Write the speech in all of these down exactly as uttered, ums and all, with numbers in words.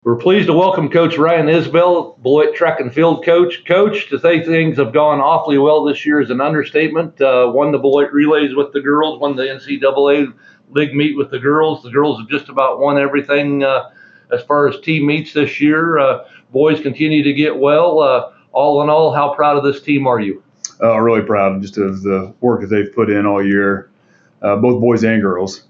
We're pleased to welcome Coach Ryan Isbell, Beloit Track and Field coach. Coach, to say things have gone awfully well this year is an understatement. Uh, won the Beloit relays with the girls, won the N C double A league meet with the girls. The girls have just about won everything uh, as far as team meets this year. Uh, boys continue to get well. Uh, all in all, how proud of this team are you? Uh, really proud just of the work that they've put in all year, uh, both boys and girls.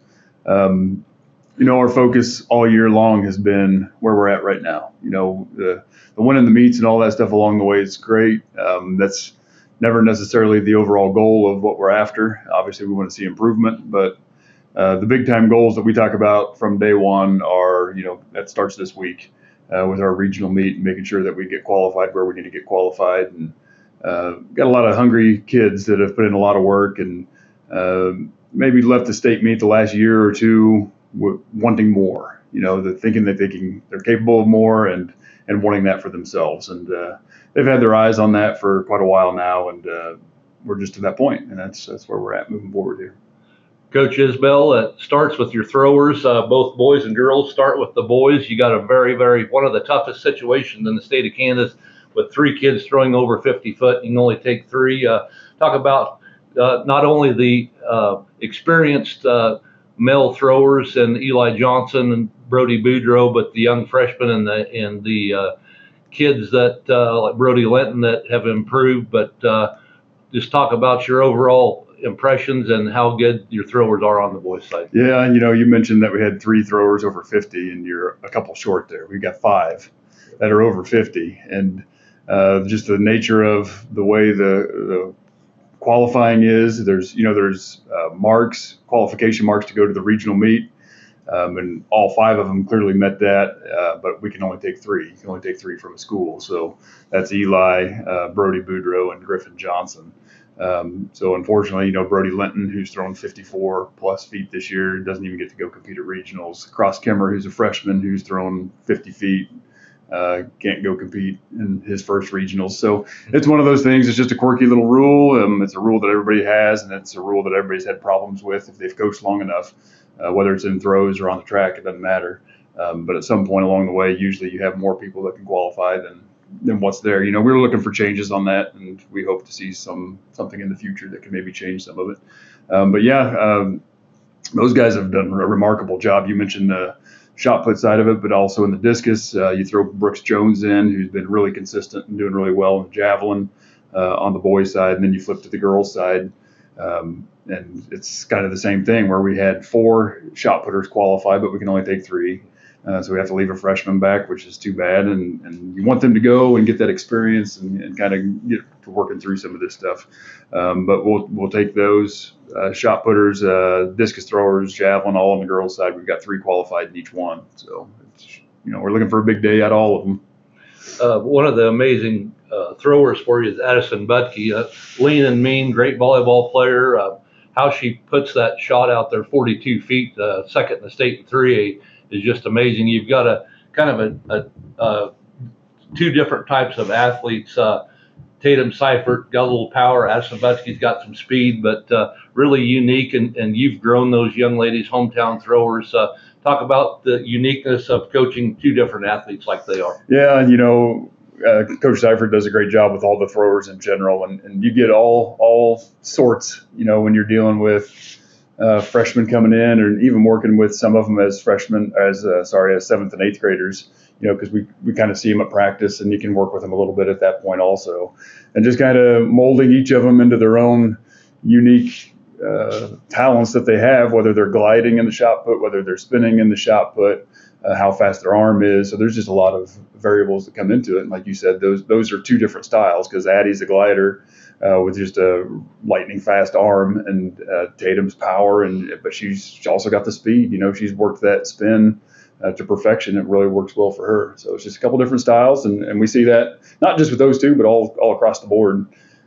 Um, you know, our focus all year long has been where we're at right now. You know, the, the winning the meets and all that stuff along the way is great. Um, that's never necessarily the overall goal of what we're after. Obviously, we want to see improvement, but uh, the big time goals that we talk about from day one are, you know, that starts this week uh, with our regional meet and making sure that we get qualified where we need to get qualified. And uh, got a lot of hungry kids that have put in a lot of work and uh, maybe left the state meet the last year or two wanting more, you know, the thinking that they can, they're capable of more and, and wanting that for themselves. And uh, they've had their eyes on that for quite a while now. And uh, we're just to that point, and that's, that's where we're at moving forward here. Coach Isbell, it starts with your throwers. Uh, both boys and girls start with the boys. You got a very, very, one of the toughest situations in the state of Kansas with three kids throwing over fifty foot. You can only take three. Uh, talk about uh, not only the uh, experienced uh, male throwers and Eli Johnson and Brody Boudreau, but the young freshmen and the and the uh, kids that uh, like Brody Linton that have improved. But uh, just talk about your overall impressions and how good your throwers are on the boys' side. Yeah, and you know, you mentioned that we had three throwers over fifty, and you're a couple short there. We got five that are over fifty, and uh, just the nature of the way the the qualifying is, there's, you know, there's uh, marks, qualification marks to go to the regional meet, um, and all five of them clearly met that, uh, but we can only take three. You can only take three from a school. So that's Eli, uh, Brody Boudreau, and Griffin Johnson. Um, so unfortunately, you know, Brody Linton, who's thrown fifty-four plus feet this year, doesn't even get to go compete at regionals. Cross Kimmer, who's a freshman, who's thrown fifty feet, Uh, can't go compete in his first regionals. So it's one of those things. It's just a quirky little rule. Um, it's a rule that everybody has, and it's a rule that everybody's had problems with if they've coached long enough, uh, whether it's in throws or on the track, it doesn't matter. Um, but at some point along the way, usually you have more people that can qualify than than what's there. You know, we were looking for changes on that, and we hope to see some something in the future that can maybe change some of it. Um, but yeah, um, those guys have done a remarkable job. You mentioned the shot put side of it, but also in the discus. Uh, you throw Brooks Jones in, who's been really consistent and doing really well in the javelin uh, on the boys' side, and then you flip to the girls' side. Um, and it's kind of the same thing where we had four shot putters qualify, but we can only take three. Uh, so we have to leave a freshman back, which is too bad. And, and you want them to go and get that experience and, and kind of get to working through some of this stuff. Um, but we'll we'll take those uh, shot putters, uh, discus throwers, javelin, all on the girls' side. We've got three qualified in each one. So, it's, you know, we're looking for a big day out of all of them. Uh, one of the amazing uh, throwers for you is Addison Butke, uh, lean and mean, great volleyball player. Uh, how she puts that shot out there, forty-two feet, uh, second in the state in three A, is just amazing. You've got a kind of a, a, a two different types of athletes. Uh, Tatum Seifert got a little power. Addison Butke's got some speed, but uh, really unique. And, and you've grown those young ladies, hometown throwers. Uh, talk about the uniqueness of coaching two different athletes like they are. Yeah, you know, uh, Coach Seifert does a great job with all the throwers in general, and, and you get all all sorts. You know, when you're dealing with Uh, freshmen coming in, or even working with some of them as freshmen, as uh, sorry, as seventh and eighth graders, you know, because we, we kind of see them at practice, and you can work with them a little bit at that point also, and just kind of molding each of them into their own unique uh, talents that they have, whether they're gliding in the shot put, whether they're spinning in the shot put, uh, how fast their arm is. So there's just a lot of variables that come into it. And like you said, those those are two different styles, because Addie's a glider Uh, with just a lightning fast arm, and uh, Tatum's power, and but she's also got the speed. You know, she's worked that spin uh, to perfection. It really works well for her. So it's just a couple different styles, and, and we see that not just with those two, but all all across the board.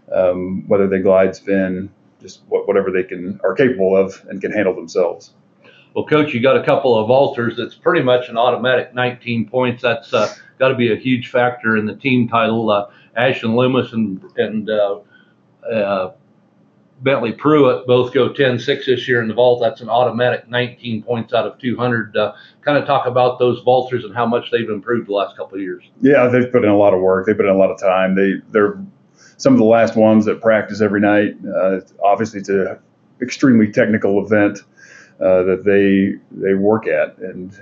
Um, whether they glide, spin, just what, whatever they can are capable of and can handle themselves. Well, Coach, you got a couple of vaulters. That's pretty much an automatic nineteen points. That's uh, got to be a huge factor in the team title. Uh, Ashton Loomis and and uh, Uh, Bentley Pruitt both go ten six this year in the vault. That's an automatic nineteen points out of two hundred. Uh, kind of talk about those vaulters and how much they've improved the last couple of years. Yeah, they've put in a lot of work. They put in a lot of time. They they're some of the last ones that practice every night. Uh, obviously, it's an extremely technical event uh, that they they work at, and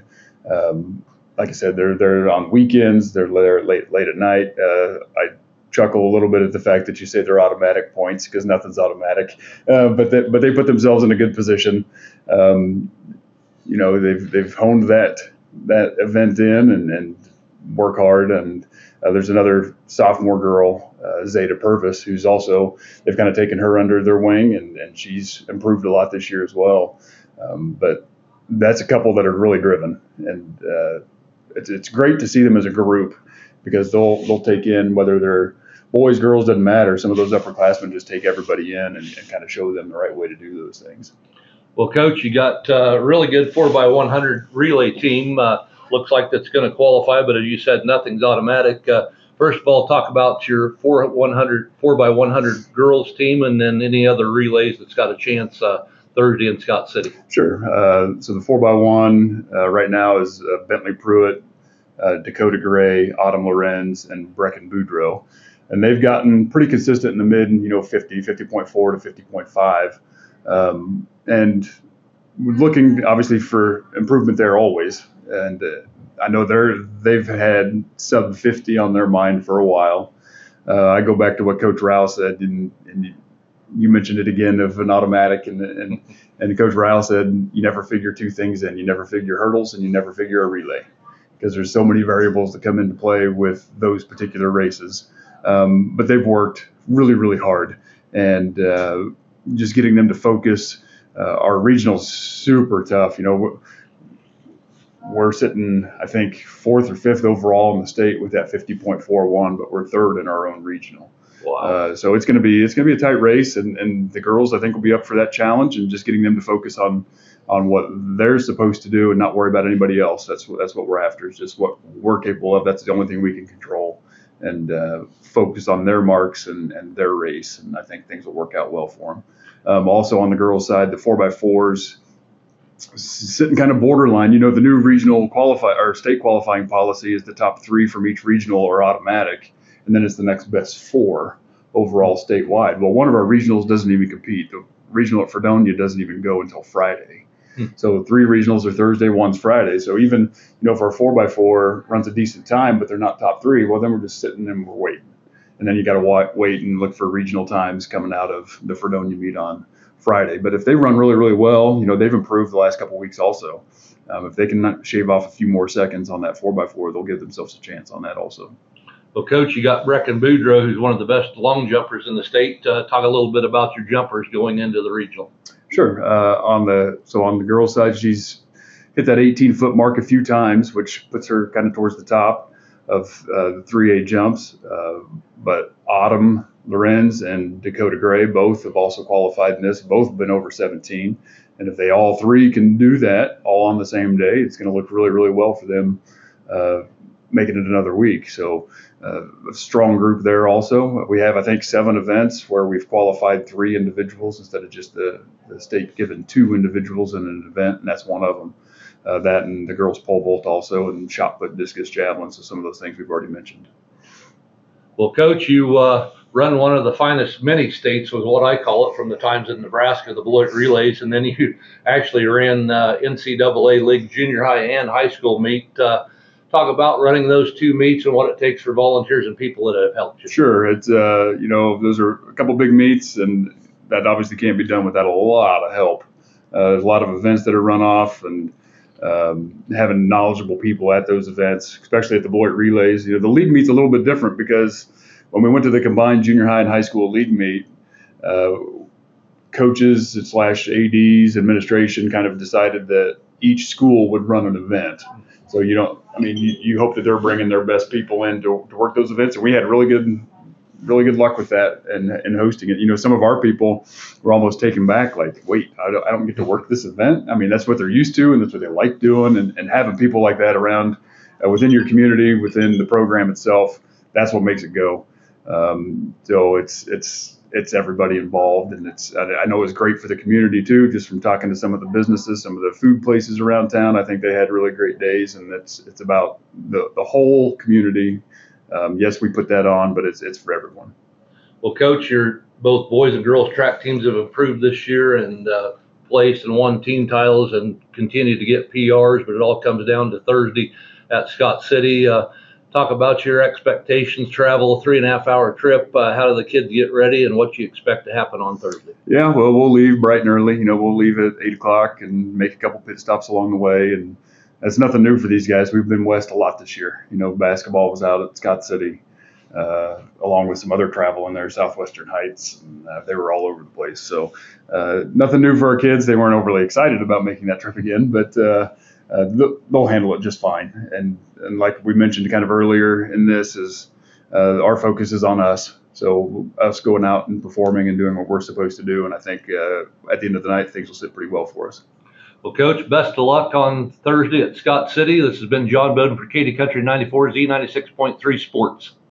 um, like I said, they're they're on weekends. They're there late late at night. Uh, I chuckle a little bit at the fact that you say they're automatic points because nothing's automatic, uh, but they, but they put themselves in a good position. Um, you know, they've they've honed that that event in and, and work hard. And uh, there's another sophomore girl, uh, Zeta Purvis, who's also, they've kind of taken her under their wing, and, and she's improved a lot this year as well. Um, but that's a couple that are really driven, and uh, it's it's great to see them as a group because they'll they'll take in, whether they're boys, girls, doesn't matter. Some of those upperclassmen just take everybody in and, and kind of show them the right way to do those things. Well, Coach, you got a really good four by one hundred relay team. Uh, looks like that's going to qualify, but as you said, nothing's automatic. Uh, first of all, talk about your four by one hundred girls team, and then any other relays that's got a chance uh, Thursday in Scott City. Sure. Uh, so the four by one uh, right now is uh, Bentley Pruitt, uh, Dakota Gray, Autumn Lorenz, and Brecken Boudreaux. And they've gotten pretty consistent in the mid, you know, fifty, fifty point four to fifty point five. Um, and we're looking obviously for improvement there always. And uh, I know they're, they've had sub fifty on their mind for a while. Uh, I go back to what Coach Rao said, and, and you, you mentioned it again of an automatic, and, and, and Coach Rao said, you never figure two things in. You never figure hurdles, and you never figure a relay, because there's so many variables that come into play with those particular races. Um, but they've worked really, really hard, and uh, just getting them to focus. Uh, our regional's super tough. You know, we're, we're sitting, I think, fourth or fifth overall in the state with that fifty point four one, but we're third in our own regional. Wow. Uh, so it's going to be it's going to be a tight race, and, and the girls, I think, will be up for that challenge, and just getting them to focus on on what they're supposed to do and not worry about anybody else. That's what that's what we're after. Is just what we're capable of. That's the only thing we can control, and uh, focus on their marks and, and their race. And I think things will work out well for them. Um, also on the girls' side, the four by fours sitting kind of borderline. You know, the new regional qualify or state qualifying policy is the top three from each regional are automatic, and then it's the next best four overall statewide. Well, one of our regionals doesn't even compete. The regional at Fredonia doesn't even go until Friday. Hmm. So three regionals are Thursday, one's Friday. So even, you know, if our four by four runs a decent time, but they're not top three, well, then we're just sitting and we're waiting. And then you got to wait and look for regional times coming out of the Fredonia meet on Friday. But if they run really, really well, you know, they've improved the last couple of weeks also. Um, if they can shave off a few more seconds on that four by four, they'll give themselves a chance on that also. Well, Coach, you got Brecken Boudreaux, who's one of the best long jumpers in the state. Uh, talk a little bit about your jumpers going into the regional. Sure. Uh, on the so on the girls' side, she's hit that eighteen foot mark a few times, which puts her kind of towards the top of uh, the three A jumps. Uh, but Autumn Lorenz and Dakota Gray both have also qualified in this. Both have been over seventeen, and if they all three can do that all on the same day, it's going to look really, really well for them, uh, making it another week. So uh, a strong group there. Also, we have I think seven events where we've qualified three individuals instead of just the, the state given two individuals in an event, and that's one of them. Uh, that and the girls pole vault also, and shot put, discus, javelin. So some of those things we've already mentioned. Well, Coach, you uh, run one of the finest mini states, was what I call it, from the times in Nebraska, the Beloit Relays, and then you actually ran uh, N C double A League junior high and high school meet. Uh, talk about running those two meets and what it takes for volunteers and people that have helped you. Sure. It's, uh, you know, those are a couple big meets, and that obviously can't be done without a lot of help. Uh, there's a lot of events that are run off, and um, having knowledgeable people at those events, especially at the Beloit Relays. You know, the league meet's a little bit different because when we went to the combined junior high and high school league meet, uh, coaches slash A Ds, administration kind of decided that each school would run an event. So you don't, I mean, you, you hope that they're bringing their best people in to, to work those events. And we had really good, really good luck with that and, and hosting it. You know, some of our people were almost taken back, like, wait, I don't, I don't get to work this event. I mean, that's what they're used to, and that's what they like doing. And, and having people like that around uh, within your community, within the program itself, that's what makes it go. Um, so it's, it's, it's everybody involved, and it's I, I know it's great for the community too. Just from talking to some of the businesses, some of the food places around town, I think they had really great days, and it's it's about the the whole community. Um, yes, we put that on, but it's it's for everyone. Well, Coach, your both boys and girls track teams have improved this year and uh, placed and won team titles and continue to get P Rs, but it all comes down to Thursday at Scott City. Uh, talk about your expectations, travel, a three and a half hour trip. Uh, how do the kids get ready and what you expect to happen on Thursday? Yeah, well, we'll leave bright and early. You know, we'll leave at eight o'clock and make a couple pit stops along the way. And that's nothing new for these guys. We've been west a lot this year. You know, basketball was out at Scott City, uh, along with some other travel in there, Southwestern Heights. And, uh, they were all over the place. So uh, nothing new for our kids. They weren't overly excited about making that trip again, but uh, uh, they'll handle it just fine. And, and like we mentioned kind of earlier in this is uh, our focus is on us. So us going out and performing and doing what we're supposed to do. And I think uh, at the end of the night, things will sit pretty well for us. Well, Coach, best of luck on Thursday at Scott City. This has been John Bowden for Katy Country ninety-four Z ninety-six point three Sports.